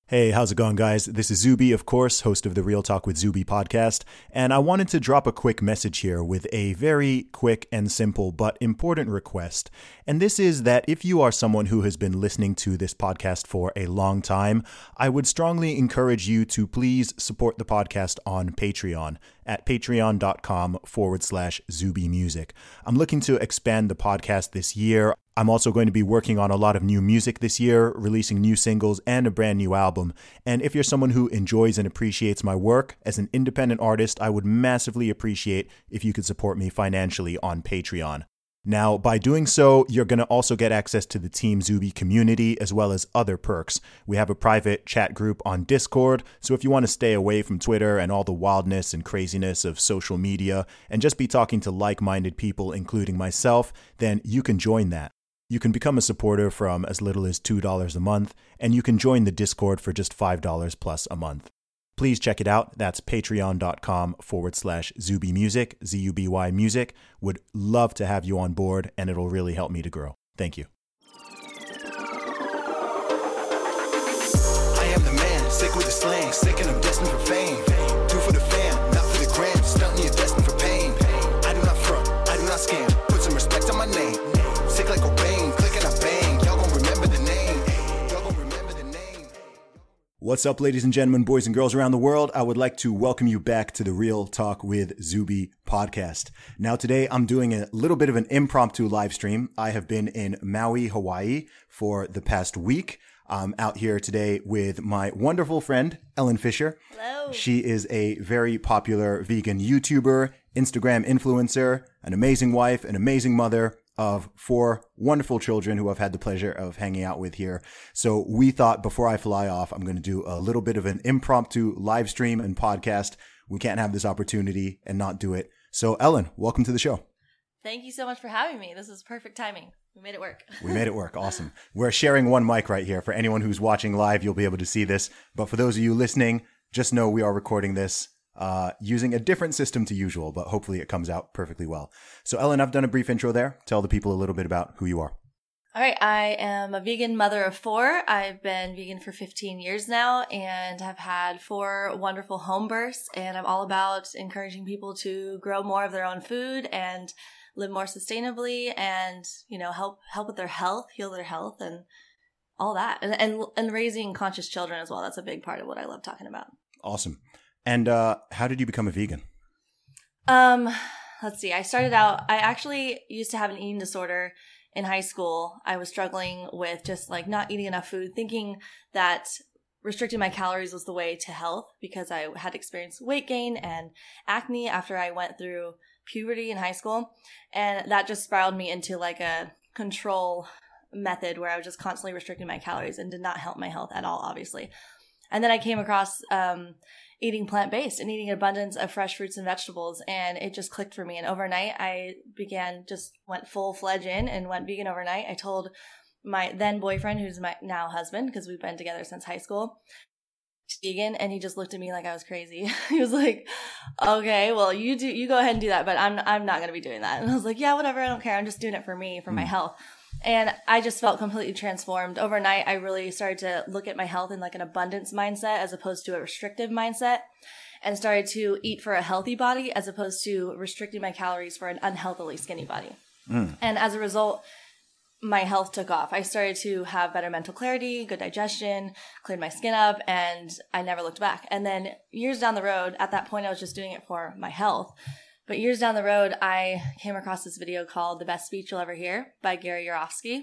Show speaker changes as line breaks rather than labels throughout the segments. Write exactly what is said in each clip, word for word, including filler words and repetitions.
Hey, how's it going, guys? This is Zuby, of course, host of the Real Talk with Zuby podcast, and I wanted to drop a quick message here with a very quick and simple but important request. And this is that if you are someone who has been listening to this podcast for a long time, I would strongly encourage you to please support the podcast on Patreon at patreon.com forward slash Zuby Music. I'm looking to expand the podcast this year. I'm also going to be working on a lot of new music this year, releasing new singles and a brand new album. And if you're someone who enjoys and appreciates my work as an independent artist, I would massively appreciate if you could support me financially on Patreon. Now, by doing so, you're going to also get access to the Team Zuby community as well as other perks. We have a private chat group on Discord, so if you want to stay away from Twitter and all the wildness and craziness of social media and just be talking to like-minded people, including myself, then you can join that. You can become a supporter from as little as two dollars a month, and you can join the Discord for just five dollars plus a month. Please check it out. That's patreon.com forward slash Zuby Music, Z U B Y Music. Would love to have you on board, and it'll really help me to grow. Thank you.
I am the man, sick with the slang, sick and I'm destined for fame. Do for the fam, not for the gram, stunting you're destined for pain. I do not front, I do not scam, put some respect on my name. Sick like Cobain, click and I bang, y'all gon' remember the name, y'all gon' remember the name.
What's up, ladies and gentlemen, boys and girls around the world? I would like to welcome you back to the Real Talk with Zuby podcast. Now today I'm doing a little bit of an impromptu live stream. I have been in Maui, Hawaii for the past week. I'm out here today with my wonderful friend, Ellen Fisher.
Hello.
She is a very popular vegan YouTuber, Instagram influencer, an amazing wife, an amazing mother of four wonderful children who I've had the pleasure of hanging out with here. So we thought before I fly off, I'm going to do a little bit of an impromptu live stream and podcast. We can't have this opportunity and not do it. So Ellen, welcome to the show.
Thank you so much for having me. This is perfect timing. We made it work.
We made it work. Awesome. We're sharing one mic right here. For anyone who's watching live, you'll be able to see this. But for those of you listening, just know we are recording this Uh, using a different system to usual, but hopefully it comes out perfectly well. So Ellen, I've done a brief intro there. Tell the people a little bit about who you are.
All right. I am a vegan mother of four. I've been vegan for fifteen years now and have had four wonderful home births. And I'm all about encouraging people to grow more of their own food and live more sustainably and, you know, help, help with their health, heal their health and all that. And, and, and raising conscious children as well. That's a big part of what I love talking about.
Awesome. And uh, how did you become a vegan?
Um, let's see. I started out, I actually used to have an eating disorder in high school. I was struggling with just like not eating enough food, thinking that restricting my calories was the way to health because I had experienced weight gain and acne after I went through puberty in high school. And that just spiraled me into like a control method where I was just constantly restricting my calories and did not help my health at all, obviously. And then I came across um, eating plant-based and eating an abundance of fresh fruits and vegetables, and it just clicked for me. And overnight, I began, just went full-fledged in and went vegan overnight. I told my then boyfriend, who's my now husband, because we've been together since high school, vegan, and he just looked at me like I was crazy. He was like, okay, well, you do, you go ahead and do that, but I'm I'm not going to be doing that. And I was like, yeah, whatever, I don't care. I'm just doing it for me, for mm. my health. And I just felt completely transformed. Overnight, I really started to look at my health in like an abundance mindset as opposed to a restrictive mindset, and started to eat for a healthy body as opposed to restricting my calories for an unhealthily skinny body. Mm. And as a result, my health took off. I started to have better mental clarity, good digestion, cleared my skin up, and I never looked back. And then years down the road, at that point, I was just doing it for my health. But years down the road, I came across this video called The Best Speech You'll Ever Hear by Gary Yourofsky.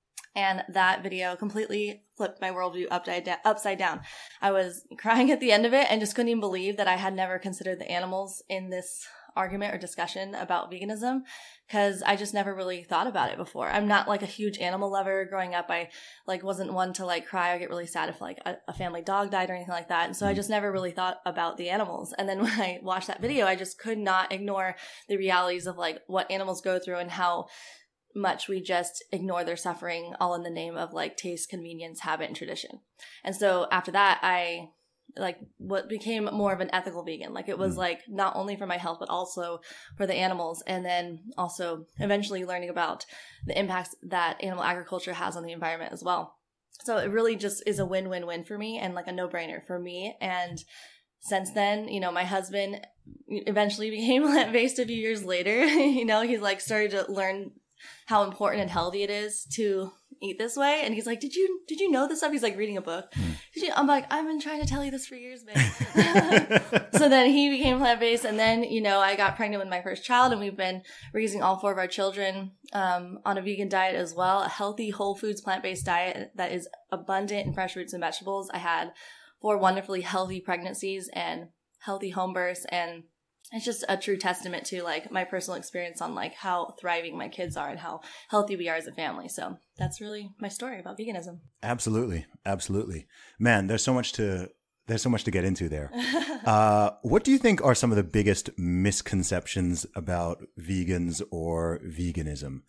And that video completely flipped my worldview upside down. I was crying at the end of it and just couldn't even believe that I had never considered the animals in this argument or discussion about veganism, because I just never really thought about it before. I'm not like a huge animal lover. Growing up, I like wasn't one to like cry or get really sad if like a, a family dog died or anything like that. And so I just never really thought about the animals. And then when I watched that video, I just could not ignore the realities of like what animals go through and how much we just ignore their suffering, all in the name of like taste, convenience, habit, and tradition. And so after that, I like what became more of an ethical vegan. Like it was mm. like not only for my health, but also for the animals. And then also eventually learning about the impacts that animal agriculture has on the environment as well. So it really just is a win-win-win for me and like a no-brainer for me. And since then, you know, my husband eventually became plant-based a few years later. You know, he's like started to learn how important and healthy it is to eat this way. And he's like, did you did you know this stuff? He's like reading a book. Mm. Did you? I'm like, I've been trying to tell you this for years, babe. So then he became plant-based. And then, you know, I got pregnant with my first child, and we've been raising all four of our children um, on a vegan diet as well, a healthy, whole foods, plant-based diet that is abundant in fresh fruits and vegetables. I had four wonderfully healthy pregnancies and healthy home births, and it's just a true testament to like my personal experience on like how thriving my kids are and how healthy we are as a family. So that's really my story about veganism.
Absolutely. Absolutely. Man, there's so much to, there's so much to get into there. uh, what do you think are some of the biggest misconceptions about vegans or veganism?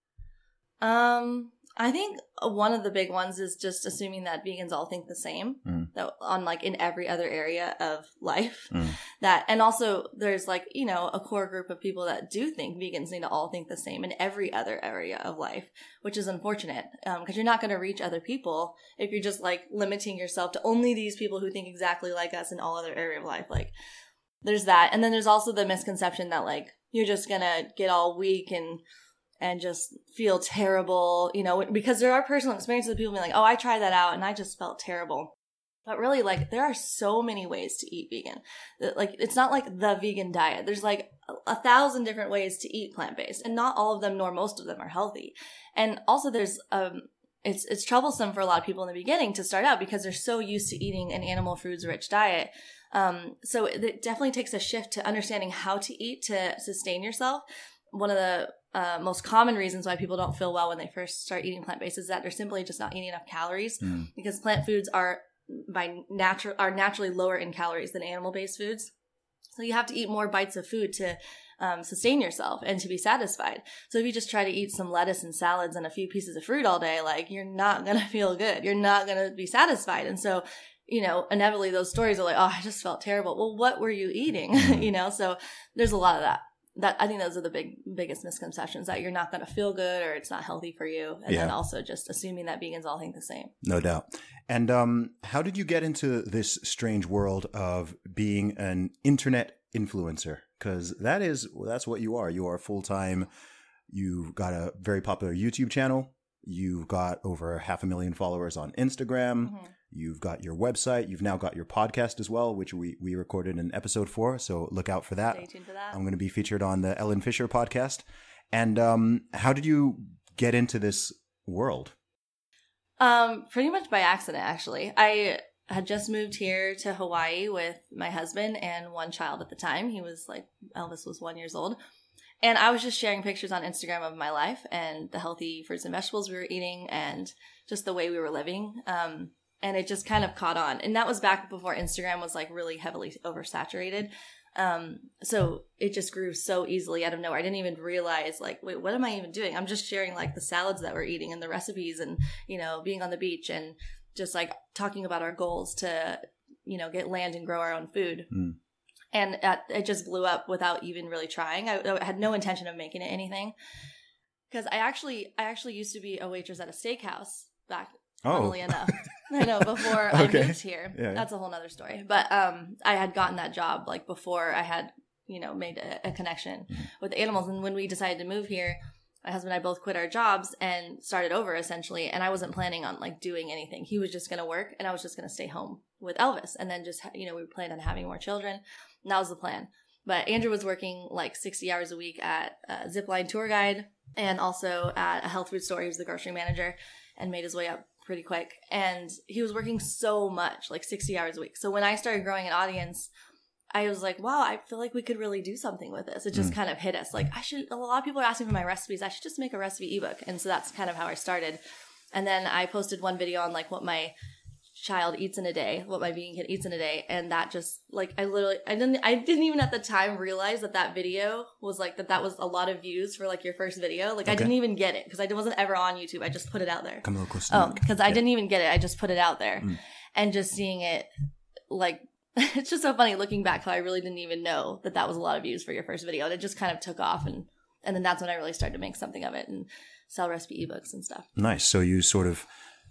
Um, I think one of the big ones is just assuming that vegans all think the same, mm. that on like in every other area of life. Mm. That, and also there's like, you know, a core group of people that do think vegans need to all think the same in every other area of life, which is unfortunate because um, you're not going to reach other people if you're just like limiting yourself to only these people who think exactly like us in all other area of life. Like there's that. And then there's also the misconception that like you're just going to get all weak and and just feel terrible, you know, because there are personal experiences of people being like, oh, I tried that out and I just felt terrible. But really, like, there are so many ways to eat vegan. Like, it's not like the vegan diet. There's like a thousand different ways to eat plant-based, and not all of them, nor most of them, are healthy. And also there's, um, it's, it's troublesome for a lot of people in the beginning to start out because they're so used to eating an animal foods rich diet. Um, so it definitely takes a shift to understanding how to eat to sustain yourself. One of the uh, most common reasons why people don't feel well when they first start eating plant-based is that they're simply just not eating enough calories mm. because plant foods are by natural are naturally lower in calories than animal-based foods. So you have to eat more bites of food to um, sustain yourself and to be satisfied. So if you just try to eat some lettuce and salads and a few pieces of fruit all day, like you're not going to feel good. You're not going to be satisfied. And so, you know, inevitably those stories are like, oh, I just felt terrible. Well, what were you eating? Mm. you know, so there's a lot of that. That I think those are the big, biggest misconceptions, that you're not going to feel good or it's not healthy for you. And yeah. then also just assuming that vegans all think the same.
No doubt. And um, how did you get into this strange world of being an internet influencer? Because that is, well, that's what you are. You are full-time. You've got a very popular YouTube channel. You've got over half a million followers on Instagram. Mm-hmm. You've got your website. You've now got your podcast as well, which we, we recorded an episode for. So look out for that.
Stay tuned for that.
I'm going to be featured on the Ellen Fisher podcast. And um, how did you get into this world?
Um, pretty much by accident, actually. I had just moved here to Hawaii with my husband and one child at the time. He was like, Elvis was one years old. And I was just sharing pictures on Instagram of my life and the healthy fruits and vegetables we were eating and just the way we were living. Um, and it just kind of caught on. And that was back before Instagram was like really heavily oversaturated. Um, so it just grew so easily out of nowhere. I didn't even realize like, wait, what am I even doing? I'm just sharing like the salads that we're eating and the recipes and, you know, being on the beach and just like talking about our goals to, you know, get land and grow our own food. Mm. And at, it just blew up without even really trying. I, I had no intention of making it anything. Because I actually, I actually used to be a waitress at a steakhouse back, oh. funnily enough. I know, before okay. I moved here. Yeah, That's yeah. a whole nother story. But um, I had gotten that job like before I had, you know, made a, a connection mm-hmm. with animals. And when we decided to move here, my husband and I both quit our jobs and started over essentially. And I wasn't planning on like doing anything. He was just going to work and I was just going to stay home with Elvis. And then just, you know, we planned on having more children. And that was the plan. But Andrew was working like sixty hours a week at a Zipline tour guide and also at a health food store. He was the grocery manager and made his way up pretty quick. And he was working so much, like sixty hours a week. So when I started growing an audience, I was like, wow, I feel like we could really do something with this. It just mm. kind of hit us. Like, I should, a lot of people are asking for my recipes. I should just make a recipe ebook. And so that's kind of how I started. And then I posted one video on like what my child eats in a day, what my vegan kid eats in a day. And that just like, I literally, I didn't, I didn't even at the time realize that that video was like, that that was a lot of views for like your first video. Like okay. I didn't even get it because I wasn't ever on YouTube. I just put it out there.
Come on,
Oh, because yeah. I didn't even get it. I just put it out there mm. and just seeing it like, it's just so funny looking back how I really didn't even know that that was a lot of views for your first video. And it just kind of took off. And, and then that's when I really started to make something of it and sell recipe ebooks and stuff.
Nice. So you sort of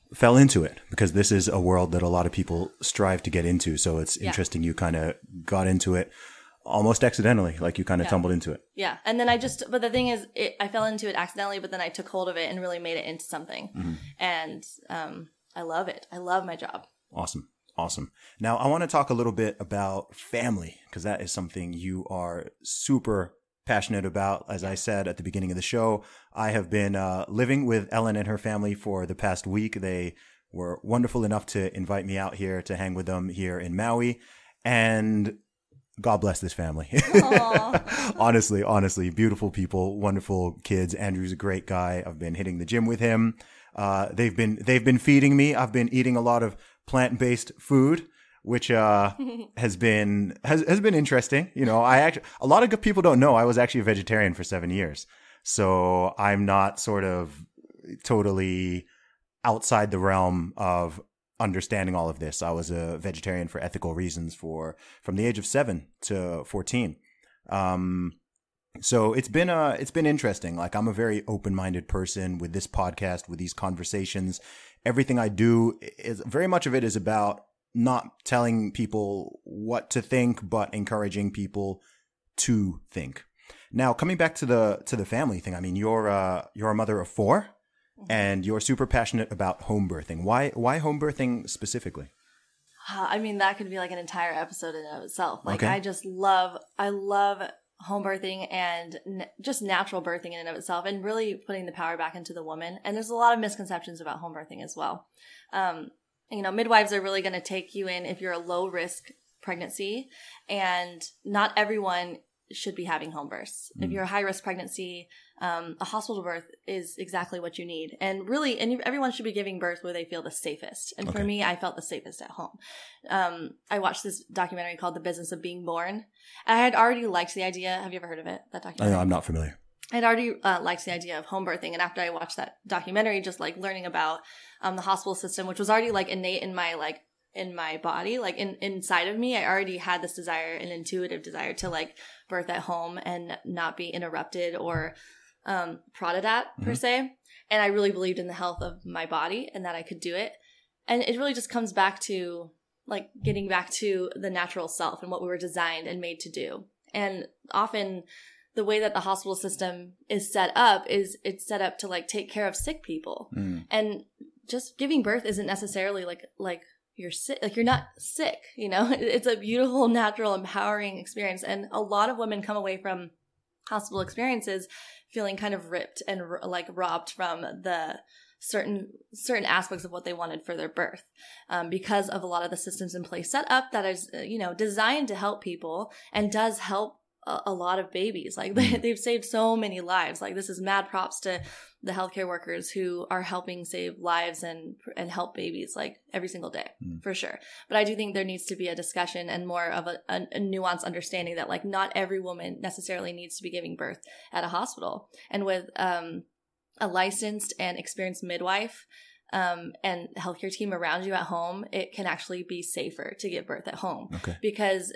fell into it, because this is a world that a lot of people strive to get into. So it's
Yeah.
interesting you kind of got into it almost accidentally, like you kind of
Yeah.
tumbled into it.
Yeah. And then I just, but the thing is, it, I fell into it accidentally, but then I took hold of it and really made it into something.
Mm-hmm.
And um, I love it. I love my job.
Awesome. Awesome. Now, I want to talk a little bit about family, because that is something you are super passionate about. As I said at the beginning of the show, I have been uh, living with Ellen and her family for the past week. They were wonderful enough to invite me out here to hang with them here in Maui. And God bless this family. honestly, honestly, beautiful people, wonderful kids. Andrew's a great guy. I've been hitting the gym with him. Uh, they've been they've been feeding me. I've been eating a lot of plant-based food, which uh, has been has has been interesting. You know, I actually a lot of people don't know I was actually a vegetarian for seven years, so I'm not sort of totally outside the realm of understanding all of this. I was a vegetarian for ethical reasons for from the age of seven to fourteen. Um, so it's been uh it's been interesting. Like, I'm a very open-minded person with this podcast, with these conversations. Everything I do is very much of it is about not telling people what to think, but encouraging people to think. Now, coming back to the to the family thing, I mean, you're uh you're a mother of four, and you're super passionate about home birthing. Why why home birthing specifically?
I mean, that could be like an entire episode in and of itself. Like,
Okay.
I just love, I love home birthing and n- just natural birthing in and of itself, and really putting the power back into the woman. And there's a lot of misconceptions about home birthing as well. Um, you know, midwives are really going to take you in if you're a low risk pregnancy, and not everyone should be having home births.
Mm.
If you're a high risk pregnancy, um, a hospital birth is exactly what you need. And really, and everyone should be giving birth where they feel the safest. And
Okay.
for me, I felt the safest at home. Um, I watched this documentary called The Business of Being Born. I had already liked the idea. Have you ever heard of it? That
I
documentary?
know, I'm not familiar.
I'd already uh, liked the idea of home birthing. And after I watched that documentary, just like learning about um, the hospital system, which was already like innate in my like in my body, like in inside of me, I already had this desire, an intuitive desire to like birth at home and not be interrupted or um, prodded at per
Mhm.
se. And I really believed in the health of my body and that I could do it. And it really just comes back to like getting back to the natural self and what we were designed and made to do. And often the way that the hospital system is set up is it's set up to like take care of sick people.
Mm.
And just giving birth isn't necessarily like like you're sick, like you're not sick, you know. It's a beautiful, natural, empowering experience. And a lot of women come away from hospital experiences feeling kind of ripped and r- like robbed from the certain certain aspects of what they wanted for their birth, um, because of a lot of the systems in place set up that is, uh, you know, designed to help people and does help a, a lot of babies. Like they, they've saved so many lives. Like, this is mad props to the healthcare workers who are helping save lives and and help babies like every single day,
Mm.
for sure. But I do think there needs to be a discussion and more of a, a, a nuanced understanding that like not every woman necessarily needs to be giving birth at a hospital. And with um, a licensed and experienced midwife um, and healthcare team around you at home, it can actually be safer to give birth at home,
Okay.
because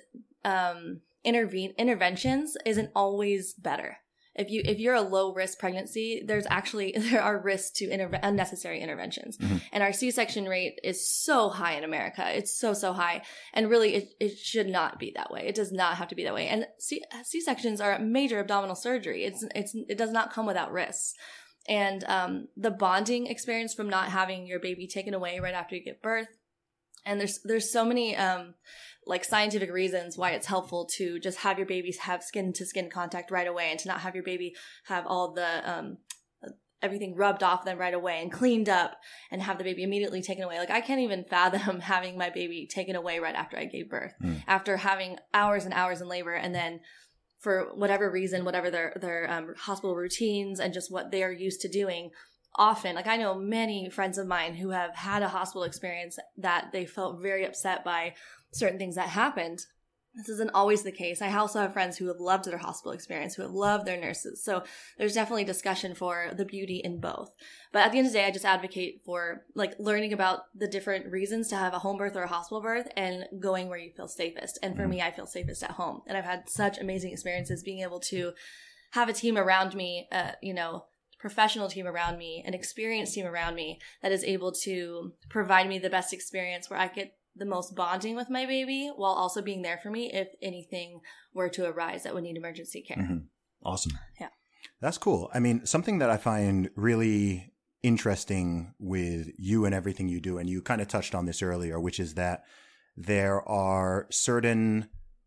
um, intervene interventions isn't always better. If you if you're a low risk pregnancy, there's actually there are risks to inter- unnecessary interventions,
Mhm.
and our C-section rate is so high in America. It's so so high, and really it, it should not be that way. It does not have to be that way. And C- C-sections are major abdominal surgery. It's it's it does not come without risks. And um, the bonding experience from not having your baby taken away right after you give birth, and there's there's so many um, like scientific reasons why it's helpful to just have your babies have skin to skin contact right away, and to not have your baby have all the um, everything rubbed off them right away and cleaned up, and have the baby immediately taken away. Like, I can't even fathom having my baby taken away right after I gave birth,
Mm.
after having hours and hours in labor, and then for whatever reason, whatever their their um, hospital routines and just what they are used to doing. Often, like I know many friends of mine who have had a hospital experience that they felt very upset by certain things that happened. This isn't always the case. I also have friends who have loved their hospital experience, who have loved their nurses. So there's definitely discussion for the beauty in both. But at the end of the day, I just advocate for like learning about the different reasons to have a home birth or a hospital birth and going where you feel safest. And for me, I feel safest at home. And I've had such amazing experiences being able to have a team around me, uh, you know, professional team around me, an experienced team around me that is able to provide me the best experience where I get the most bonding with my baby while also being there for me if anything were to arise that would need emergency care.
Mm-hmm. Awesome.
Yeah.
That's cool. I mean, something that I find really interesting with you and everything you do, and you kind of touched on this earlier, which is that there are certain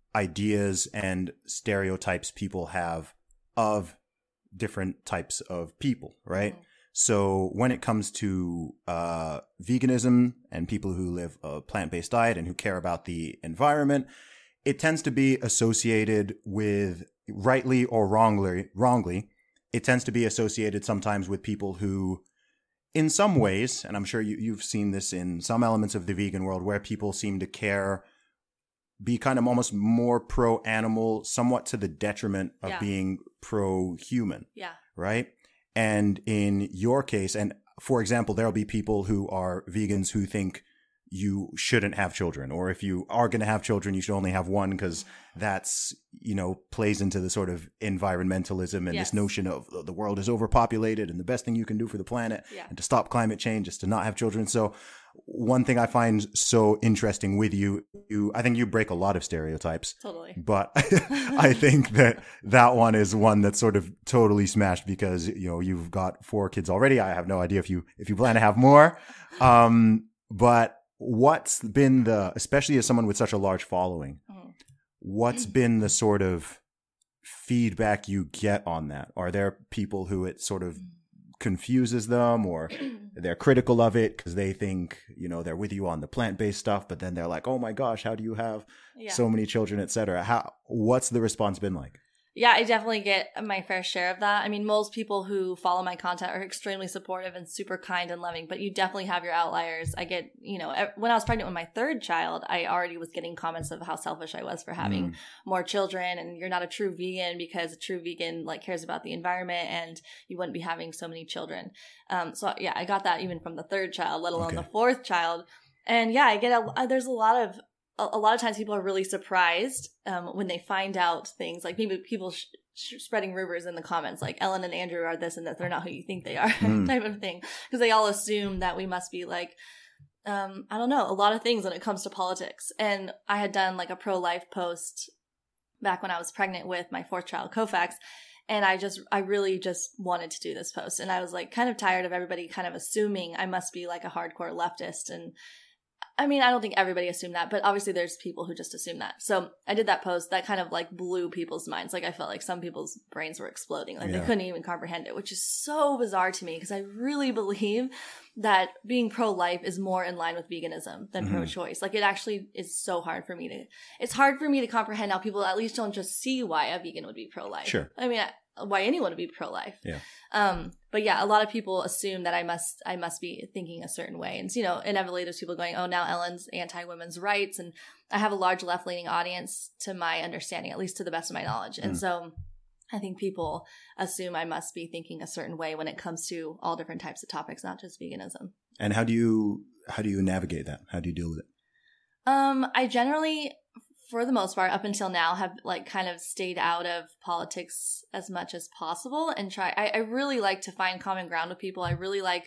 ideas and stereotypes people have of different types of people, right? Mm-hmm. So when it comes to uh, veganism and people who live a plant-based diet and who care about the environment, it tends to be associated with, rightly or wrongly, wrongly, it tends to be associated sometimes with people who, in some ways, and I'm sure you, you've seen this in some elements of the vegan world, where people seem to care, be kind of almost more pro-animal, somewhat to the detriment of
yeah.
being pro-human.
Yeah.
Right? And in your case, and for example, there'll be people who are vegans who think you shouldn't have children, or if you are going to have children, you should only have one because that's, you know, plays into the sort of environmentalism and
yes.
this notion of the world is overpopulated and the best thing you can do for the planet
yeah.
and to stop climate change is to not have children. So one thing I find so interesting with you, you I think you break a lot of stereotypes.
Totally.
But I think that that one is one that's sort of totally smashed because, you know, you've got four kids already. I have no idea if you if you plan to have more. Um, but what's been the, especially as someone with such a large following, mm. what's been the sort of feedback you get on that? Are there people who it sort of confuses them or they're critical of it because they think, you know, they're with you on the plant-based stuff, but then they're like, oh my gosh, how do you have yeah. so many children, et cetera? How, what's the response been like?
Yeah, I definitely get my fair share of that. I mean, most people who follow my content are extremely supportive and super kind and loving, but you definitely have your outliers. I get, you know, when I was pregnant with my third child, I already was getting comments of how selfish I was for having mm. more children, and you're not a true vegan because a true vegan like cares about the environment and you wouldn't be having so many children. Um, so yeah, I got that even from the third child, let alone okay. the fourth child. And yeah, I get a, there's a lot of a lot of times people are really surprised um, when they find out things like maybe people sh- sh- spreading rumors in the comments like Ellen and Andrew are this and that they're not who you think they are mm. type of thing, because they all assume that we must be like um, I don't know, a lot of things when it comes to politics. And I had done like a pro-life post back when I was pregnant with my fourth child, Koufax, and I just I really just wanted to do this post, and I was like kind of tired of everybody kind of assuming I must be like a hardcore leftist. And I mean, I don't think everybody assumed that, but obviously there's people who just assume that. So I did that post that kind of like blew people's minds. Like I felt like some people's brains were exploding. Like yeah. they couldn't even comprehend it, which is so bizarre to me because I really believe that being pro-life is more in line with veganism than mm-hmm. pro-choice. Like it actually is so hard for me to, it's hard for me to comprehend how people at least don't just see why a vegan would be pro-life.
Sure.
I mean, why anyone would be pro-life.
Yeah.
Um, but yeah, a lot of people assume that I must, I must be thinking a certain way. And, you know, inevitably there's people going, oh, now Ellen's anti-women's rights. And I have a large left-leaning audience to my understanding, at least to the best of my knowledge. Mm. And so I think people assume I must be thinking a certain way when it comes to all different types of topics, not just veganism.
And how do you, how do you navigate that? How do you deal with it?
Um, I generally, for the most part, up until now, have like kind of stayed out of politics as much as possible and try. I, I really like to find common ground with people. I really like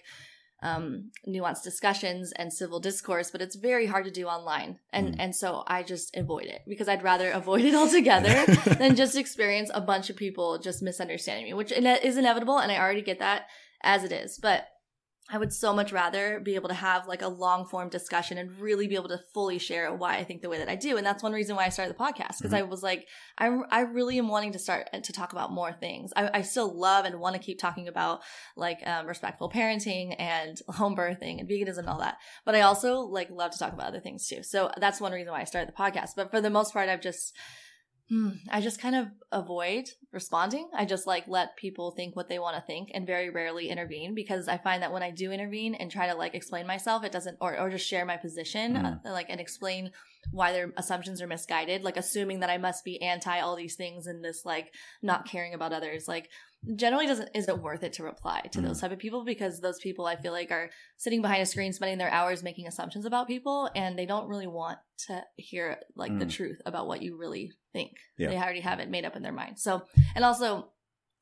um, nuanced discussions and civil discourse, but it's very hard to do online. And, mm. and so I just avoid it because I'd rather avoid it altogether than just experience a bunch of people just misunderstanding me, which is inevitable. And I already get that as it is. But I would so much rather be able to have like a long form discussion and really be able to fully share why I think the way that I do. And that's one reason why I started the podcast, because mm-hmm. I was like, I, I really am wanting to start to talk about more things. I, I still love and want to keep talking about like um, respectful parenting and home birthing and veganism and all that. But I also like love to talk about other things too. So that's one reason why I started the podcast. But for the most part, I've just Hmm, I just kind of avoid responding. I just like let people think what they want to think and very rarely intervene, because I find that when I do intervene and try to like explain myself, it doesn't, or, or just share my position, mm. uh, like, and explain why their assumptions are misguided, like assuming that I must be anti all these things and this like not caring about others, like generally doesn't, isn't worth it to reply to mm. those type of people, because those people I feel like are sitting behind a screen, spending their hours making assumptions about people, and they don't really want to hear like mm. the truth about what you really think. Yeah. They already have it made up in their mind. So, and also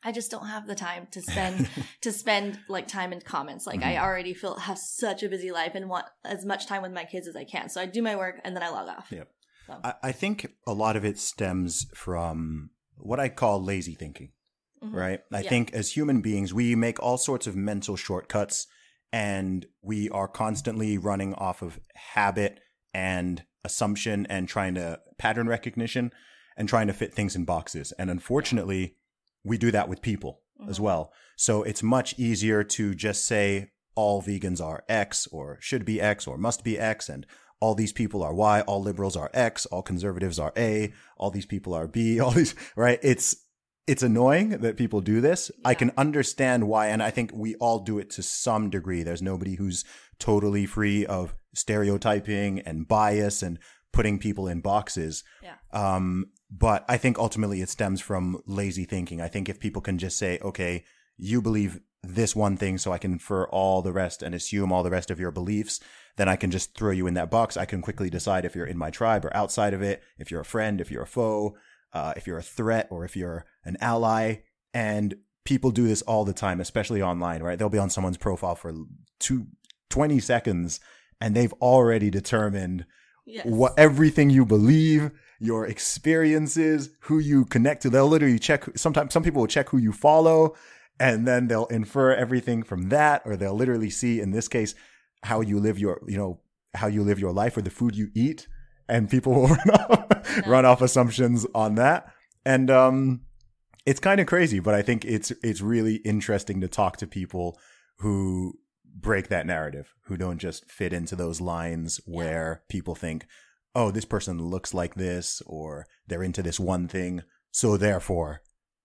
I just don't have the time to spend to spend like time in comments. Like mm-hmm. I already feel have such a busy life and want as much time with my kids as I can. So I do my work and then I log off.
Yep.
So.
I, I think a lot of it stems from what I call lazy thinking, mm-hmm. right? I yeah. think as human beings, we make all sorts of mental shortcuts and we are constantly running off of habit and assumption and trying to pattern recognition and trying to fit things in boxes. And unfortunately, we do that with people mm-hmm. as well. So it's much easier to just say all vegans are X or should be X or must be X and all these people are Y, all liberals are X, all conservatives are A, all these people are B, all these, right? It's it's annoying that people do this. Yeah. I can understand why, and I think we all do it to some degree. There's nobody who's totally free of stereotyping and bias and putting people in boxes.
Yeah.
Um, but I think ultimately it stems from lazy thinking. I think if people can just say, okay, you believe this one thing, so I can infer all the rest and assume all the rest of your beliefs, then I can just throw you in that box. I can quickly decide if you're in my tribe or outside of it, if you're a friend, if you're a foe, uh, if you're a threat or if you're an ally. And people do this all the time, especially online, right? They'll be on someone's profile for two, twenty seconds and they've already determined yes. what everything you believe, your experiences, who you connect to. They'll literally check. Sometimes some people will check who you follow and then they'll infer everything from that, or they'll literally see, in this case, how you live your, you know, how you live your life or the food you eat. And people will run off, yeah. run off assumptions on that. And, um, it's kind of crazy, but I think it's, it's really interesting to talk to people who break that narrative, who don't just fit into those lines where yeah. people think, oh, this person looks like this, or they're into this one thing, so therefore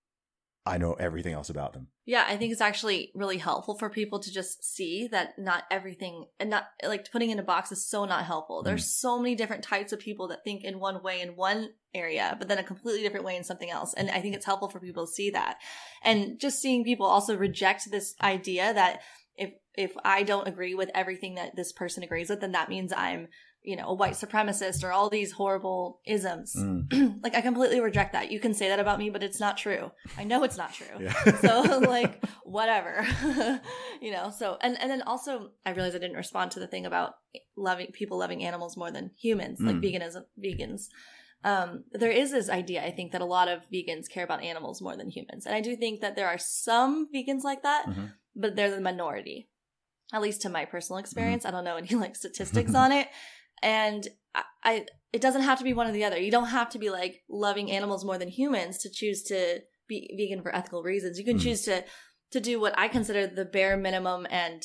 I know everything else about them.
Yeah, I think it's actually really helpful for people to just see that not everything, and not like putting in a box is so not helpful. Mm. There's so many different types of people that think in one way in one area, but then a completely different way in something else. And I think it's helpful for people to see that. And just seeing people also reject this idea that if if I don't agree with everything that this person agrees with, then that means I'm, you know, a white supremacist or all these horrible isms. Mm. Like, I completely reject that. You can say that about me, but it's not true. I know it's not true. Yeah. So, like, whatever. You know, so, and, and then also, I realized I didn't respond to the thing about loving people loving animals more than humans, mm. like veganism, vegans. Um, there is this idea, I think, that a lot of vegans care about animals more than humans. And I do think that there are some vegans like that, mm-hmm. but they're the minority. At least to my personal experience. Mm-hmm. I don't know any, like, statistics on it. And I, I, it doesn't have to be one or the other. You don't have to be like loving animals more than humans to choose to be vegan for ethical reasons. You can mm. choose to, to do what I consider the bare minimum, and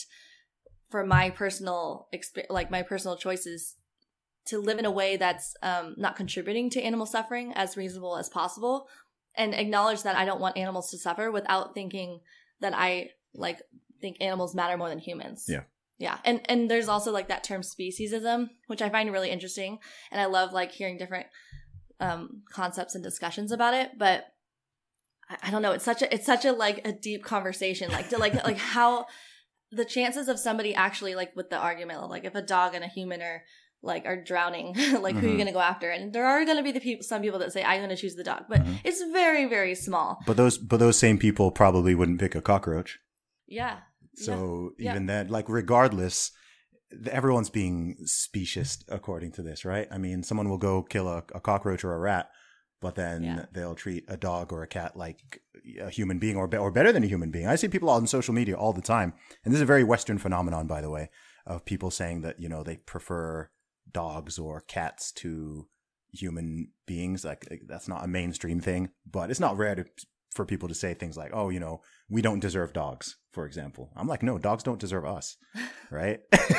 for my personal experience, like my personal choices, to live in a way that's um, not contributing to animal suffering as reasonable as possible, and acknowledge that I don't want animals to suffer without thinking that I like think animals matter more than humans.
Yeah.
Yeah. And and there's also like that term speciesism, which I find really interesting. And I love like hearing different um, concepts and discussions about it. But I, I don't know. It's such a, it's such a like a deep conversation, like to like, like how the chances of somebody actually like with the argument of like if a dog and a human are like are drowning, like mm-hmm. who are you going to go after? And there are going to be the people, some people that say, I'm going to choose the dog, but mm-hmm. it's very, very small.
But those, but those same people probably wouldn't pick a cockroach.
Yeah.
So
yeah.
even
yeah.
then, like, regardless, everyone's being specious according to this, right? I mean, someone will go kill a, a cockroach or a rat, but then yeah. they'll treat a dog or a cat like a human being, or, be- or better than a human being. I see people on social media all the time. And this is a very Western phenomenon, by the way, of people saying that, you know, they prefer dogs or cats to human beings. Like, that's not a mainstream thing, but it's not rare to, for people to say things like, oh, you know, we don't deserve dogs, for example. I'm like, no, dogs don't deserve us, right?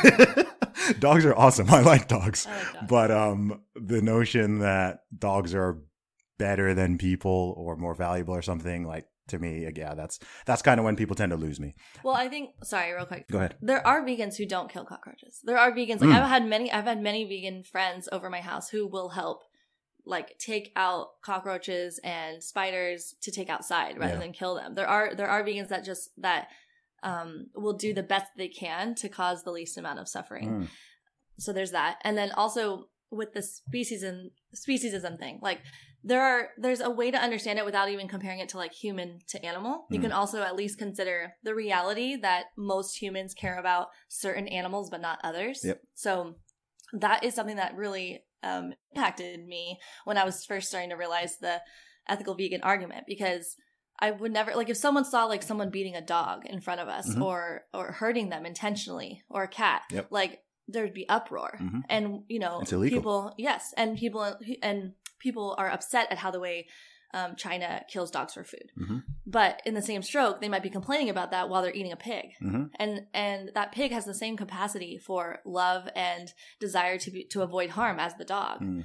Dogs are awesome. I like dogs.
I like dogs.
But um, the notion that dogs are better than people or more valuable or something, like, to me, yeah, that's that's kind of when people tend to lose me.
Well, I think, sorry, real quick.
Go ahead.
There are vegans who don't kill cockroaches. There are vegans. Like, mm. I've had many, I've had many vegan friends over my house who will help like take out cockroaches and spiders to take outside rather yeah. than kill them. There are there are vegans that just that um, will do the best they can to cause the least amount of suffering. Mm. So there's that. And then also with the species and speciesism thing. Like there are there's a way to understand it without even comparing it to like human to animal. You
Mm.
can also at least consider the reality that most humans care about certain animals but not others.
Yep.
So that is something that really um, impacted me when I was first starting to realize the ethical vegan argument, because I would never, like if someone saw like someone beating a dog in front of us
Mhm.
or or hurting them intentionally or a cat,
Yep.
like there'd be uproar.
Mhm.
And you know,
It's illegal.
people, yes, and people and people are upset at how the way um, China kills dogs for food.
Mhm.
But in the same stroke, they might be complaining about that while they're eating a pig,
Mhm.
and and that pig has the same capacity for love and desire to be, to avoid harm as the dog.
Mm.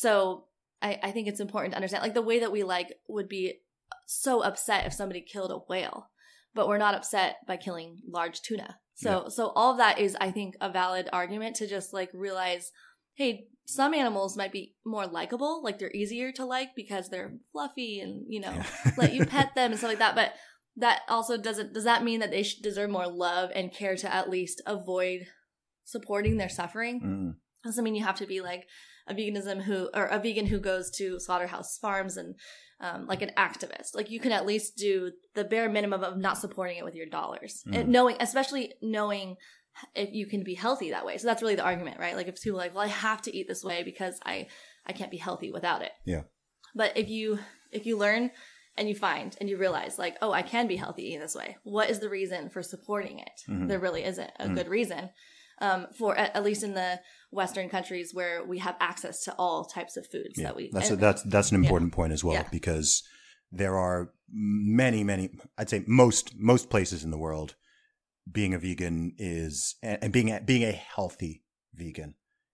So I, I think it's important to understand, like the way that we like would be so upset if somebody killed a whale, but we're not upset by killing large tuna. So so all of that is, I think, a valid argument to just like realize, hey, some animals might be more likable, like they're easier to like because they're fluffy and, you know,
Yeah.
let you pet them and stuff like that. But that also doesn't, does that mean that they should deserve more love and care to at least avoid supporting their suffering?
Mm.
Doesn't mean you have to be like a veganism who, or a vegan who goes to slaughterhouse farms and um, like an activist. Like you can at least do the bare minimum of not supporting it with your dollars,
Mm.
and knowing, especially knowing if you can be healthy that way. So that's really the argument, right? Like if people are like, well, I have to eat this way because I, I can't be healthy without it.
Yeah.
But if you, if you learn and you find and you realize like, oh, I can be healthy eating this way, what is the reason for supporting it?
Mhm.
There really isn't a
Mm.
good reason. Um, for at, at least in the Western countries where we have access to all types of foods
Yeah.
that we,
That's a,
and-
that's that's an important point as well,
Yeah.
because there are many many I'd say most most places in the world, being a vegan is and and being a, being a healthy vegan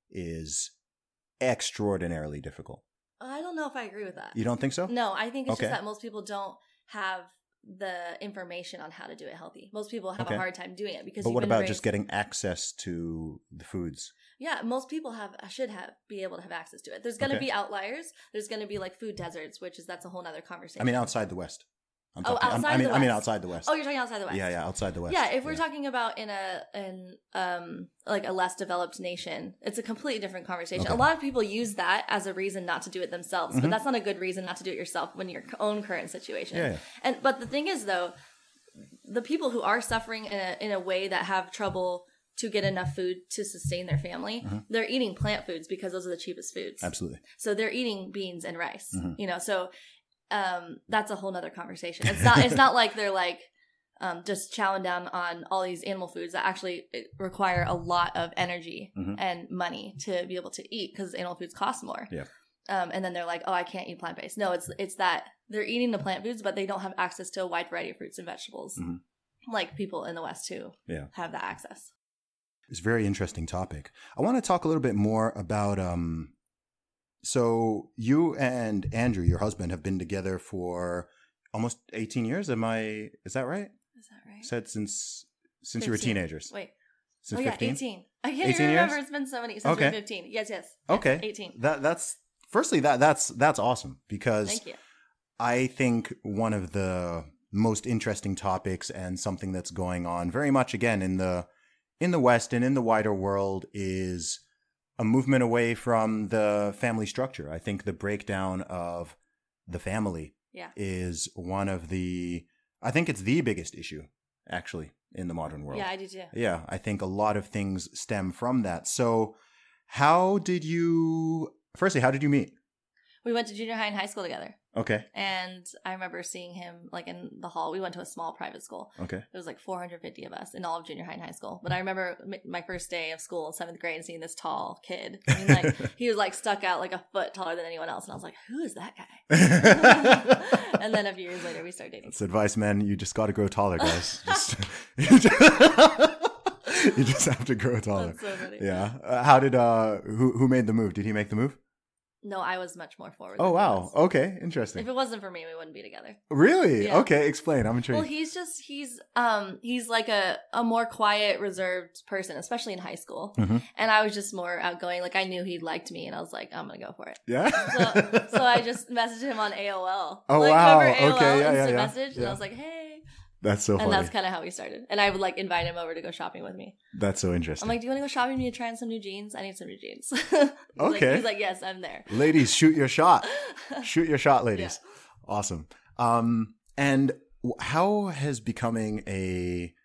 is extraordinarily difficult.
I don't know if I agree with that.
You don't think so?
No, I think it's
Okay.
just that most people don't have the information on how to do it healthy. Most people have
Okay.
a hard time doing it because
But
you've
what
been
about
raised-
just getting access to the foods?
Yeah, most people have should have be able to have access to it. There's going to
Okay.
be outliers. There's going to be like food deserts, which is that's a whole nother conversation.
I mean, outside the West. I'm
Oh,
talking, I'm-
outside
I mean,
the
I mean,
West.
outside the West.
Oh, you're talking outside the West.
Yeah, yeah, outside the West.
Yeah, if we're talking about in a in um like a less developed nation, it's a completely different conversation.
Okay.
A lot of people use that as a reason not to do it themselves,
Mhm.
but that's not a good reason not to do it yourself when your own current situation.
Yeah, yeah.
And but the thing is though, the people who are suffering in a in a way that have trouble to get enough food to sustain their family,
Mhm.
they're eating plant foods because those are the cheapest foods.
Absolutely.
So they're eating beans and rice,
Mhm.
you know, so um, that's a whole nother conversation. It's not, it's not like they're like um, just chowing down on all these animal foods that actually require a lot of energy
Mhm.
and money to be able to eat because animal foods cost more.
Yeah.
Um, and then they're like, oh, I can't eat plant-based. No, it's, it's that they're eating the plant foods, but they don't have access to a wide variety of fruits and vegetables
Mhm.
like people in the West who
Yeah.
have that access.
It's a very interesting topic. I want to talk a little bit more about. Um, so you and Andrew, your husband, have been together for almost eighteen years. Am I? Is that right?
Is that right?
Said since since you were
fifteen.
teenagers.
Wait.
Since
oh, yeah,
fifteen.
eighteen. I can't
eighteen
even remember.
years?
It's been so many. Since
Okay.
we were fifteen. Yes, yes.
Okay.
eighteen.
That that's firstly that that's that's awesome because
Thank you.
I think one of the most interesting topics and something that's going on very much again in the in the West and in the wider world is a movement away from the family structure. I think the breakdown of the family
Yeah.
is one of the I think it's the biggest issue actually in the modern world.
Yeah, I do too.
Yeah, I think a lot of things stem from that. So how did you firstly how did you meet?
We went to junior high and high school together.
Okay.
And I remember seeing him like in the hall. We went to a small private school.
Okay.
There was like four hundred fifty of us in all of junior high and high school. But I remember m- my first day of school in seventh grade and seeing this tall kid. I mean, like he was like stuck out like a foot taller than anyone else. And I was like, who is that guy? And then a few years later, we started dating.
That's advice, man. You just got to grow taller, guys. Just, you just have to grow taller.
That's so funny.
Yeah. Uh, how did uh who who made the move? Did he make the move?
No, I was much more forward.
Oh
than he
wow.
was.
Okay,
If
interesting.
it wasn't for me, we wouldn't be together.
Really?
Yeah.
Okay, explain. I'm intrigued.
Well, he's just he's um he's like a a more quiet, reserved person, especially in high school.
Mhm.
And I was just more outgoing. Like I knew he liked me, and I was like, I'm gonna go for it.
Yeah.
So, so I just messaged him on A O L.
Oh,
like,
wow.
remember A O L
Okay, yeah,
instant
yeah, yeah.
message, and
Yeah.
I was like, hey.
That's so funny.
And that's kind of how we started. And I would like invite him over to go shopping with me.
That's so interesting.
I'm like, do you want to go shopping with me to try on some new jeans? I need some new jeans. he's
Okay.
Like, he's like, yes, I'm there.
Ladies, shoot your shot. Shoot your shot, ladies.
Yeah.
Awesome. Um, and how has becoming a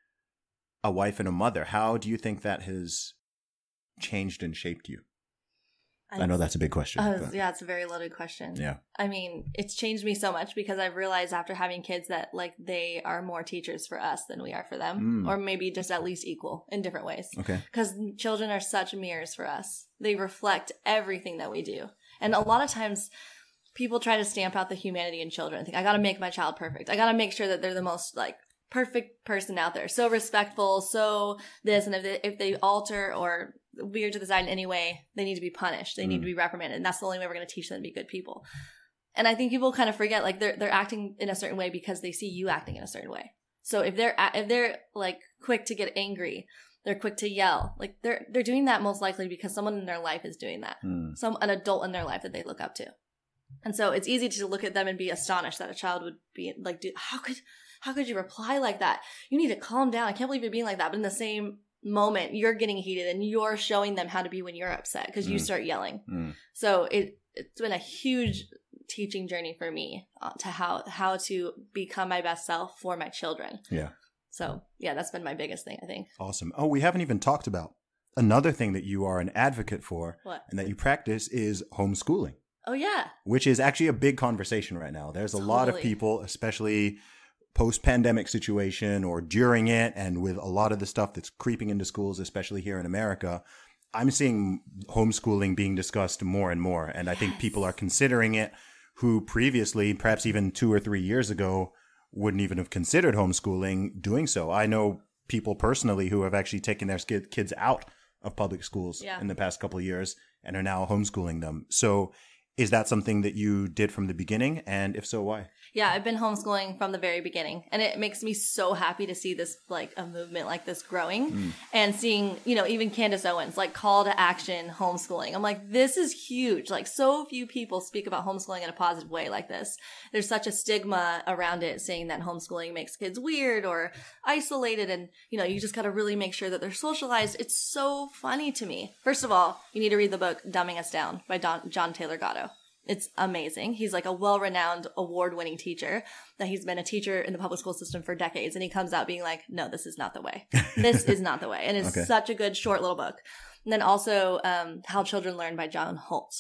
a wife and a mother, how do you think that has changed and shaped you? I, I know that's a big question.
Uh, yeah, it's a very loaded question.
Yeah.
I mean, it's changed me so much because I've realized after having kids that like they are more teachers for us than we are for them,
Mm.
or maybe just at least equal in different ways.
Okay.
Because children are such mirrors for us. They reflect everything that we do. And a lot of times people try to stamp out the humanity in children. Think, I got to make my child perfect. I got to make sure that they're the most like perfect person out there. So respectful, so this. And if they, if they alter or veer to the side in any way, they need to be punished. They
Mm.
need to be reprimanded. And that's the only way we're going to teach them to be good people. And I think people kind of forget, like they're, they're acting in a certain way because they see you acting in a certain way. So if they're, if they're like quick to get angry, they're quick to yell, like they're, they're doing that most likely because someone in their life is doing that.
Mm.
Some, an adult in their life that they look up to. And so it's easy to look at them and be astonished that a child would be like, dude, how could, how could you reply like that? You need to calm down. I can't believe you're being like that. But in the same moment, you're getting heated and you're showing them how to be when you're upset because you
Mm.
start yelling.
Mm.
So it, it's been a huge teaching journey for me uh, to how, how to become my best self for my children.
Yeah.
So yeah, that's been my biggest thing, I think.
Awesome. Oh, we haven't even talked about another thing that you are an advocate for
What?
and that you practice is homeschooling.
Oh yeah.
Which is actually a big conversation right now. There's a lot of
Totally.
people, especially post-pandemic situation or during it, and with a lot of the stuff that's creeping into schools, especially here in America, I'm seeing homeschooling being discussed more and more. And I think
Yes.
people are considering it who previously, perhaps even two or three years ago, wouldn't even have considered homeschooling doing so. I know people personally who have actually taken their skid- kids out of public schools
Yeah.
in the past couple of years and are now homeschooling them. So is that something that you did from the beginning? And if so, why?
Yeah, I've been homeschooling from the very beginning. And it makes me so happy to see this, like, a movement like this growing.
Mm.
And seeing, you know, even Candace Owens, like, call to action homeschooling. I'm like, this is huge. Like, so few people speak about homeschooling in a positive way like this. There's such a stigma around it, saying that homeschooling makes kids weird or isolated. And, you know, you just got to really make sure that they're socialized. It's so funny to me. First of all, you need to read the book Dumbing Us Down by Don- John Taylor Gatto. It's amazing. He's like a well-renowned, award-winning teacher that he's been a teacher in the public school system for decades. And he comes out being like, no, this is not the way. This is not the way. And it's
Okay.
such a good short little book. And then also um, How Children Learn by John Holt.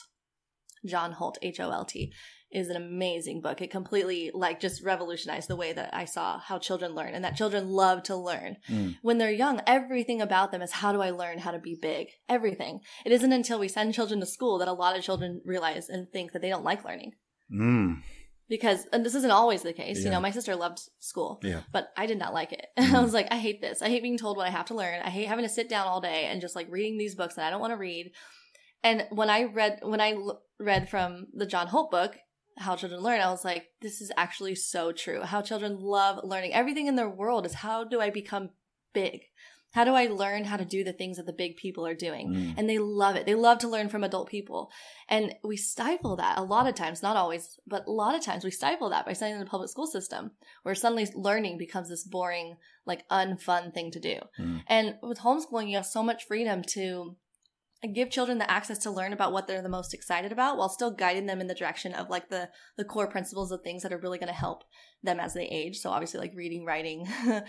John Holt, H O L T, is an amazing book. It completely like just revolutionized the way that I saw how children learn, and that children love to learn.
Mm.
When they're young, everything about them is, how do I learn how to be big? Everything. It isn't until we send children to school that a lot of children realize and think that they don't like learning.
Mm.
Because, and this isn't always the case, you
Yeah.
know, my sister loved school,
Yeah.
but I did not like it.
Mm.
I was like, I hate this. I hate being told what I have to learn. I hate having to sit down all day and just like reading these books that I don't want to read. And when I read, when I l- read from the John Holt book, How Children Learn, I was like, this is actually so true. How children love learning. Everything in their world is, how do I become big? How do I learn how to do the things that the big people are doing?
Mm.
And they love it. They love to learn from adult people. And we stifle that a lot of times, not always, but a lot of times we stifle that by sending them to the public school system, where suddenly learning becomes this boring, like unfun thing to do.
Mm.
And with homeschooling, you have so much freedom to give children the access to learn about what they're the most excited about, while still guiding them in the direction of like the, the core principles of things that are really going to help them as they age. So obviously like reading, writing,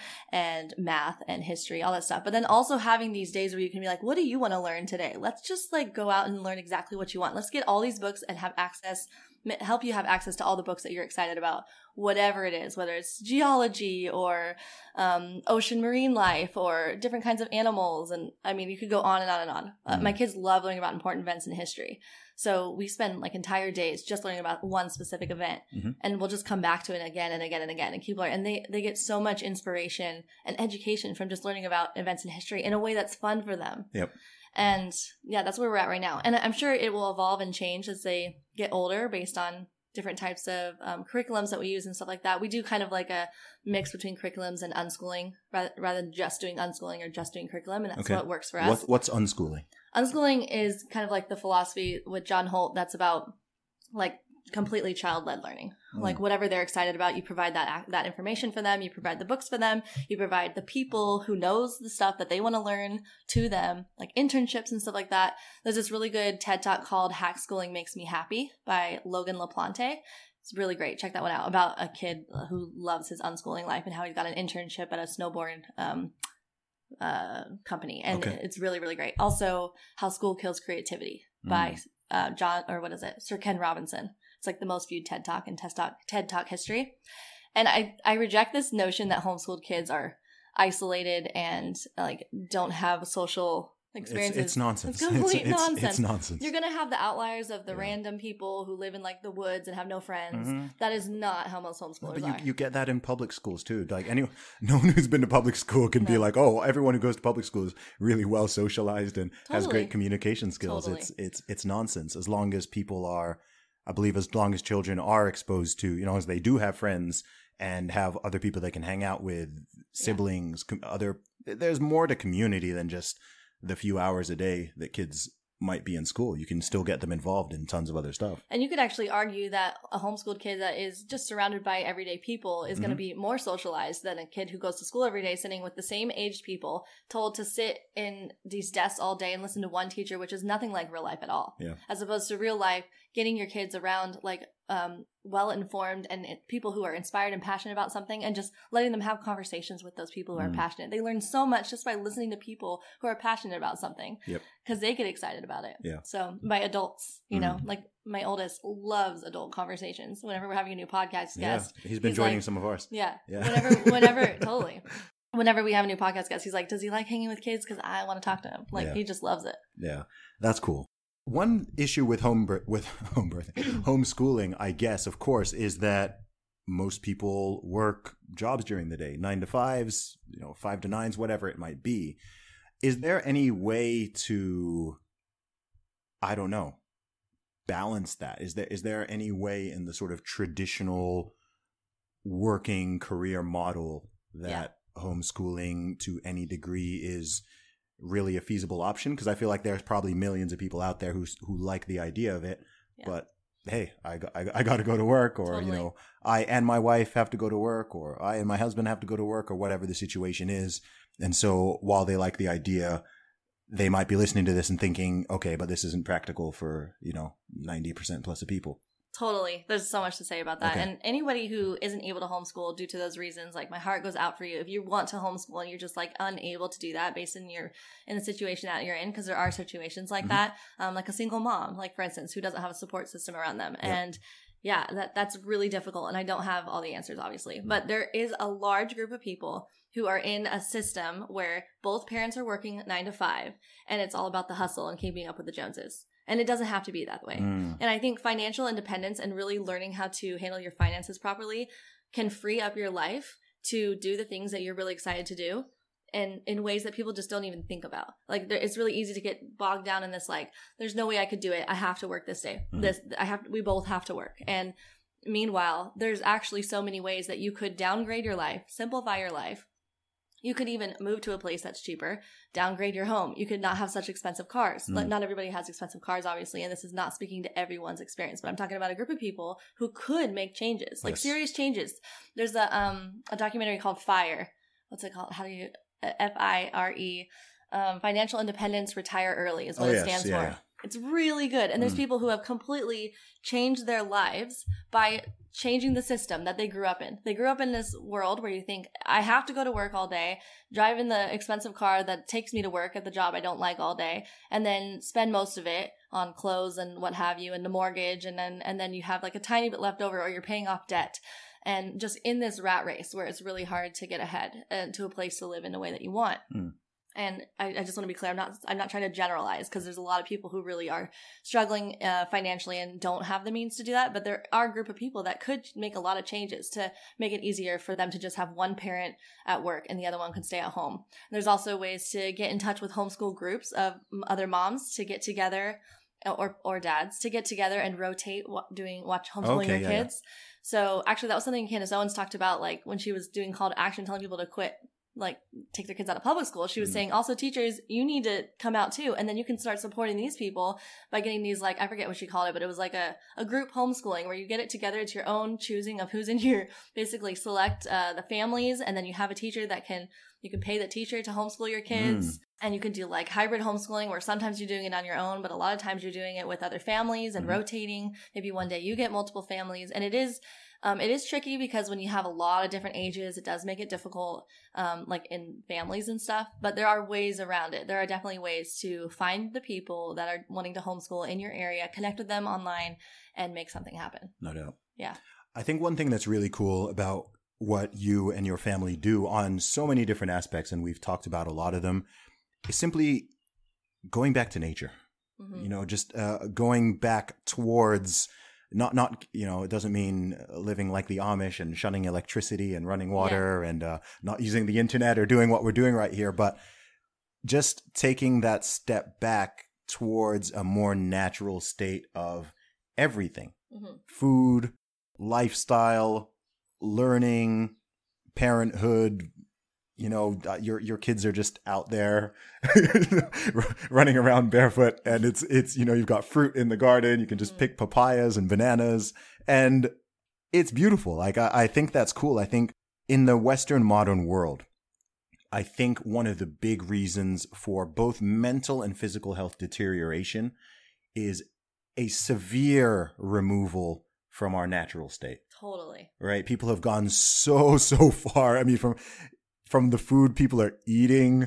and math and history, all that stuff. But then also having these days where you can be like, what do you want to learn today? Let's just like go out and learn exactly what you want. Let's get all these books and have access, help you have access to all the books that you're excited about, whatever it is, whether it's geology or um, ocean marine life or different kinds of animals. And I mean, you could go on and on and on. Uh,
Mm.
my kids love learning about important events in history. So we spend like entire days just learning about one specific event,
Mhm.
and we'll just come back to it again and again and again and keep learning. And they, they get so much inspiration and education from just learning about events in history in a way that's fun for them.
Yep.
And yeah, that's where we're at right now. And I'm sure it will evolve and change as they get older based on different types of um, curriculums that we use and stuff like that. We do kind of like a mix between curriculums and unschooling rather, rather than just doing unschooling or just doing curriculum. And that's
Okay.
what works for us.
What, what's unschooling?
Unschooling is kind of like the philosophy with John Holt that's about like completely child-led learning.
Mm.
Like whatever they're excited about, you provide that that information for them. You provide the books for them. You provide the people who knows the stuff that they want to learn to them, like internships and stuff like that. There's this really good TED Talk called Hack Schooling Makes Me Happy by Logan LaPlante. It's really great. Check that one out, about a kid who loves his unschooling life and how he got an internship at a snowboard um, uh, company. And
Okay.
it's really, really great. Also, How School Kills Creativity by
Mm.
uh, John, or what is it? Sir Ken Robinson. It's like the most viewed TED Talk in TED Talk, TED Talk history. And I, I reject this notion that homeschooled kids are isolated and like don't have social experiences.
It's, it's nonsense.
It's complete
it's, it's,
nonsense.
It's nonsense.
You're going to have the outliers of the
Yeah.
random people who live in like the woods and have no friends.
Mhm.
That is not how most homeschoolers
But you,
are.
you get that in public schools too. Like anyone, no one who's been to public school can be
No.
like, "Oh, everyone who goes to public school is really well socialized and has
Totally.
great communication skills."
Totally.
It's it's it's nonsense. As long as people are, I believe, as long as children are exposed to, you know, as they do have friends and have other people they can hang out with, siblings, com- other. There's more to community than just the few hours a day that kids might be in school. You can still get them involved in tons of other stuff.
And you could actually argue that a homeschooled kid that is just surrounded by everyday people is going to
Mhm.
be more socialized than a kid who goes to school every day sitting with the same aged people, told to sit in these desks all day and listen to one teacher, which is nothing like real life at all.
Yeah.
As opposed to real life, getting your kids around like um, well-informed and it, people who are inspired and passionate about something, and just letting them have conversations with those people who are
Mm.
passionate. They learn so much just by listening to people who are passionate about something.
Yep.
Because they get excited about it.
Yeah.
So by adults, you know,
Mhm.
like my oldest loves adult conversations. Whenever we're having a new podcast
Yeah,
guest,
he's been
he's
joining
like-
some of ours.
yeah,
Yeah.
whenever, whenever, totally. Whenever we have a new podcast guest, he's like, "Does he like hanging with kids? Because I want to talk to him." Like
Yeah.
he just loves it.
Yeah, that's cool. One issue with home bir- with home birthing, homeschooling, I guess, of course, is that most people work jobs during the day, nine to fives, you know, five to nines, whatever it might be. Is there any way to, I don't know, balance that? Is there is there any way in the sort of traditional working career model that homeschooling to any degree is really a feasible option? Because I feel like there's probably millions of people out there who who like the idea of it,
Yeah.
but hey, I got, I, I got to go to work, or
Totally.
you know, I and my wife have to go to work, or I and my husband have to go to work, or whatever the situation is. And so while they like the idea, they might be listening to this and thinking, okay, but this isn't practical for, you know, ninety percent plus of people.
Totally. There's so much to say about that.
Okay.
And anybody who isn't able to homeschool due to those reasons, like my heart goes out for you. If you want to homeschool and you're just like unable to do that based in your, in the situation that you're in, because there are situations like
Mhm.
that, um, like a single mom, like for instance, who doesn't have a support system around them.
Yep.
And yeah, that, that's really difficult. And I don't have all the answers, obviously, but there is a large group of people who are in a system where both parents are working nine to five and it's all about the hustle and keeping up with the Joneses. And it doesn't have to be that way.
Mm.
And I think financial independence and really learning how to handle your finances properly can free up your life to do the things that you're really excited to do, and in ways that people just don't even think about. Like there, it's really easy to get bogged down in this, like, there's no way I could do it. I have to work this day.
Mhm.
This, I have, we both have to work. And meanwhile, there's actually so many ways that you could downgrade your life, simplify your life. You could even move to a place that's cheaper, downgrade your home. You could not have such expensive cars.
Mm.
Like, not everybody has expensive cars, obviously, and this is not speaking to everyone's experience, but I'm talking about a group of people who could make changes, like
Yes.
serious changes. There's a um a documentary called Fire. What's it called? How do you F I R E? Um, Financial Independence, Retire Early is what
Oh,
it
yes.
stands
Yeah,
for.
yeah.
It's really good. And there's
Mm.
people who have completely changed their lives by changing the system that they grew up in. They grew up in this world where you think, I have to go to work all day, drive in the expensive car that takes me to work at the job I don't like all day, and then spend most of it on clothes and what have you, and the mortgage, and then and then you have like a tiny bit left over, or you're paying off debt. And just in this rat race where it's really hard to get ahead and to a place to live in the way that you want.
Mm.
And I, I just want to be clear, I'm not I'm not trying to generalize, because there's a lot of people who really are struggling uh, financially and don't have the means to do that. But there are a group of people that could make a lot of changes to make it easier for them to just have one parent at work and the other one can stay at home. There's also ways to get in touch with homeschool groups of other moms to get together, or or dads to get together and rotate doing watch homeschooling
Okay,
their
yeah, yeah.
kids. So actually, that was something Candace Owens talked about, like when she was doing call to action, telling people to quit like take their kids out of public school. She was
Mm.
saying also teachers, you need to come out too. And then you can start supporting these people by getting these, like, I forget what she called it, but it was like a, a group homeschooling where you get it together. It's your own choosing of who's in your, basically select uh, the families. And then you have a teacher that can, you can pay the teacher to homeschool your kids. Mm. And you can do like hybrid homeschooling where sometimes you're doing it on your own, but a lot of times you're doing it with other families and mm-hmm. rotating. Maybe one day you get multiple families. And it is, Um, it is tricky because when you have a lot of different ages, it does make it difficult, um, like in families and stuff. But there are ways around it. There are definitely ways to find the people that are wanting to homeschool in your area, connect with them online, and make something happen.
No doubt.
Yeah.
I think one thing that's really cool about what you and your family do on so many different aspects, and we've talked about a lot of them, is simply going back to nature. Mm-hmm. You know, just uh, going back towards... Not, not, you know, it doesn't mean living like the Amish and shunning electricity and running water yeah. and uh, not using the internet or doing what we're doing right here, but just taking that step back towards a more natural state of everything. Mm-hmm. Food, lifestyle, learning, parenthood. You know, your your kids are just out there running around barefoot, and it's it's you know, you've got fruit in the garden. You can just pick papayas and bananas, and it's beautiful. Like I, I think that's cool. I think in the Western modern world, I think one of the big reasons for both mental and physical health deterioration is a severe removal from our natural state.
Totally.
Right? People have gone so so far. I mean, from From the food people are eating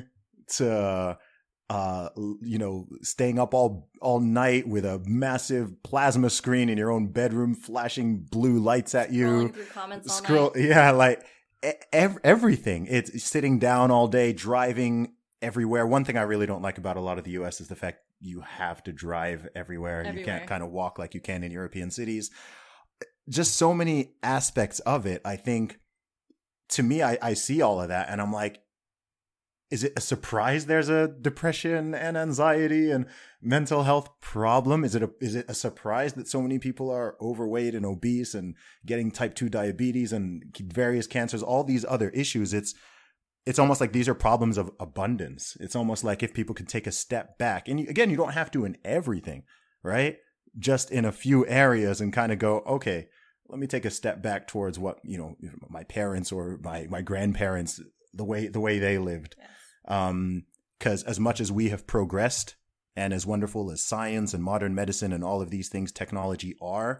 to, uh, you know, staying up all all night with a massive plasma screen in your own bedroom, flashing blue lights at you.
Scrolling through comments all
Scroll,
night.
Yeah, like ev- everything. It's sitting down all day, driving everywhere. One thing I really don't like about a lot of the U S is the fact you have to drive everywhere. everywhere. You can't kind of walk like you can in European cities. Just so many aspects of it, I think. To me, I, I see all of that and I'm like, is it a surprise there's a depression and anxiety and mental health problem? Is it a, is it a surprise that so many people are overweight and obese and getting type two diabetes and various cancers, all these other issues? It's, it's almost like these are problems of abundance. It's almost like if people could take a step back, and you, again, you don't have to in everything, right? Just in a few areas and kind of go, okay, let me take a step back towards what, you know, my parents or my, my grandparents, the way, the way they lived.
Yes.
Um, cause as much as we have progressed and as wonderful as science and modern medicine and all of these things, technology are,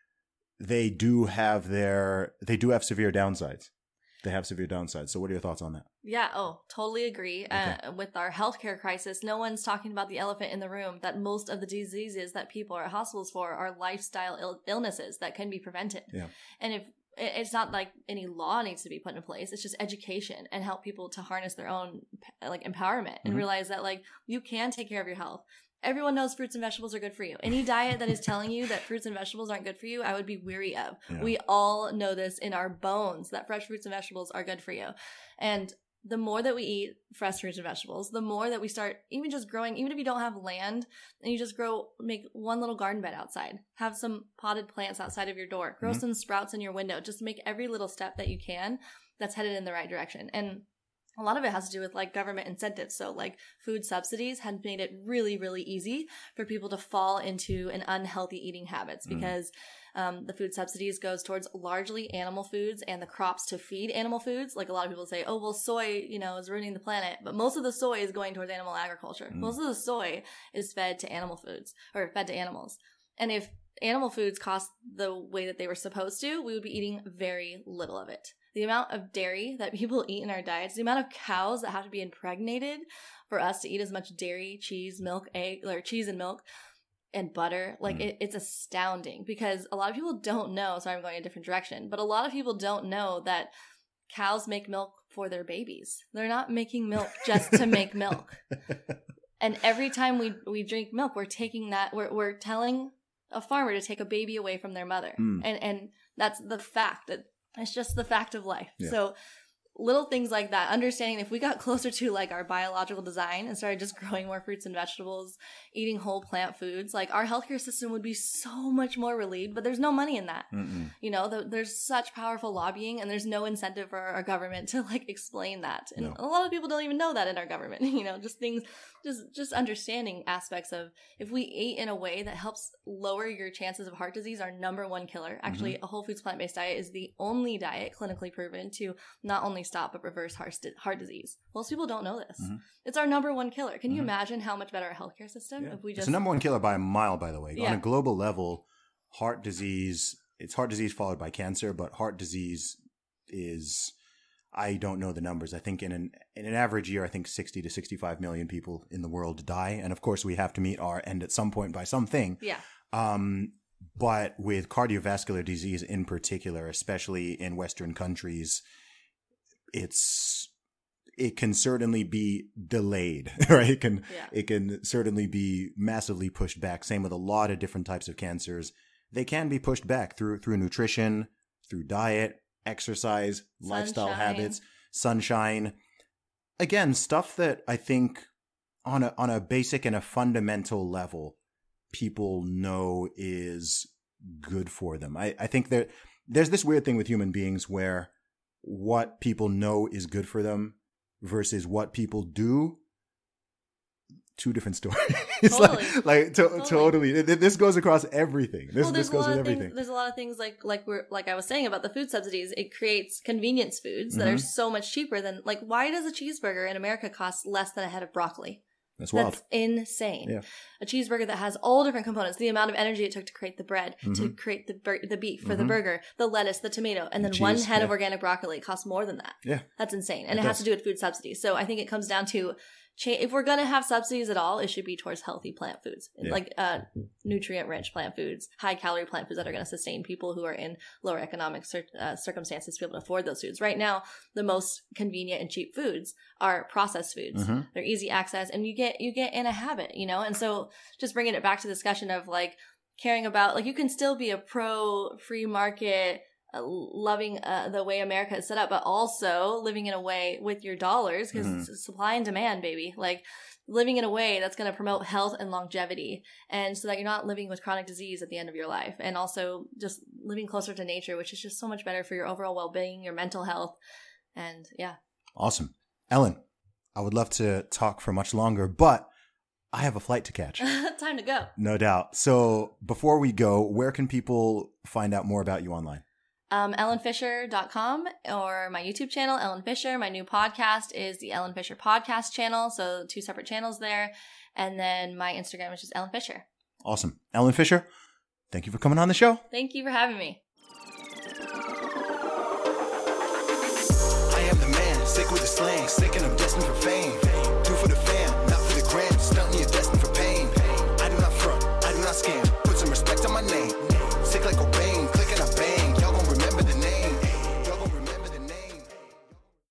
they do have their, they do have severe downsides. They have severe downsides. So what are your thoughts on that? Yeah.
Oh, totally agree. Okay. Uh, with our healthcare crisis, no one's talking about the elephant in the room, that most of the diseases that people are at hospitals for are lifestyle Ill- illnesses that can be prevented.
Yeah.
And if it's not like any law needs to be put in place, it's just education and help people to harness their own like empowerment and mm-hmm. realize that like you can take care of your health. Everyone knows fruits and vegetables are good for you. Any diet that is telling you that fruits and vegetables aren't good for you, I would be weary of. Yeah. We all know this in our bones that fresh fruits and vegetables are good for you. And the more that we eat fresh fruits and vegetables, the more that we start even just growing, even if you don't have land and you just grow, make one little garden bed outside, have some potted plants outside of your door, grow mm-hmm. some sprouts in your window, just make every little step that you can that's headed in the right direction. And a lot of it has to do with like government incentives. So like food subsidies had made it really, really easy for people to fall into an unhealthy eating habits because mm. um, the food subsidies goes towards largely animal foods and the crops to feed animal foods. Like a lot of people say, oh, well, soy, you know, is ruining the planet. But most of the soy is going towards animal agriculture. Mm. Most of the soy is fed to animal foods or fed to animals. And if animal foods cost the way that they were supposed to, we would be eating very little of it. The amount of dairy that people eat in our diets, the amount of cows that have to be impregnated for us to eat as much dairy, cheese, milk, egg, or cheese and milk and butter, like mm. it, it's astounding because a lot of people don't know. Sorry, I'm going a different direction, but a lot of people don't know that cows make milk for their babies. They're not making milk just to make milk. And every time we, we drink milk, we're taking that, we're, we're telling a farmer to take a baby away from their mother. Mm. And, and that's the fact that it's just the fact of life. Yeah. So little things like that, understanding if we got closer to like our biological design and started just growing more fruits and vegetables, eating whole plant foods, like our healthcare system would be so much more relieved, but there's no money in that. Mm-mm. You know, the, there's such powerful lobbying and there's no incentive for our government to like explain that. And no. a lot of people don't even know that in our government, you know, just things, just, just understanding aspects of if we ate in a way that helps lower your chances of heart disease, our number one killer. Actually, mm-hmm. a whole foods plant-based diet is the only diet clinically proven to not only stop but reverse heart, st- heart disease. Most people don't know this. Mm-hmm. It's our number one killer. Can mm-hmm. you imagine how much better our healthcare system
yeah.
if we just...
It's the number one killer by a mile, by the way. Yeah. On a global level, heart disease, it's heart disease followed by cancer, but heart disease is... I don't know the numbers. I think in an in an average year, I think sixty to sixty-five million people in the world die. And of course, we have to meet our end at some point by something.
Yeah.
Um, but with cardiovascular disease in particular, especially in Western countries, it's it can certainly be delayed, right? It can yeah. it can certainly be massively pushed back. Same with a lot of different types of cancers. They can be pushed back through through nutrition, through diet, exercise, sunshine. Lifestyle habits, sunshine. Again, stuff that I think on a on a basic and a fundamental level, people know is good for them. I, I think that there's this weird thing with human beings where what people know is good for them versus what people do, two different stories. It's
totally.
like, like to, totally. totally. This goes across everything. This,
well,
this goes with everything.
Things, there's a lot of things like like we're like I was saying about the food subsidies. It creates convenience foods that mm-hmm. are so much cheaper than like why does a cheeseburger in America cost less than a head of broccoli?
That's wild.
That's insane.
Yeah.
A cheeseburger that has all different components, the amount of energy it took to create the bread, mm-hmm. to create the bur- the beef for mm-hmm. the burger, the lettuce, the tomato, and then the cheese, one head yeah. of organic broccoli costs more than that.
Yeah.
That's insane. And it,
it
has to do with food subsidies. So I think it comes down to cha- if we're going to have subsidies at all, it should be towards healthy plant foods, yeah. like uh, nutrient-rich plant foods, high-calorie plant foods that are going to sustain people who are in lower economic cir- uh, circumstances to be able to afford those foods. Right now, the most convenient and cheap foods are processed foods. Mm-hmm. They're easy access, and you get you get in a habit, you know? And so just bringing it back to the discussion of, like, caring about, like, you can still be a pro-free market, uh, loving uh, the way America is set up, but also living in a way with your dollars, because mm-hmm. it's supply and demand, baby. Like, living in a way that's going to promote health and longevity, and so that you're not living with chronic disease at the end of your life, and also just living closer to nature, which is just so much better for your overall well-being, your mental health, and yeah.
Awesome. Ellen, I would love to talk for much longer, but I have a flight to catch.
Time to go.
No doubt. So before we go, where can people find out more about you online?
Um, ellen fisher dot com or my YouTube channel, Ellen Fisher. My new podcast is the Ellen Fisher Podcast channel. So two separate channels there. And then my Instagram, which is Ellen Fisher.
Awesome. Ellen Fisher, thank you for coming on the show.
Thank you for having me.
I am the man, sick with the slang, sick and I'm destined for fame.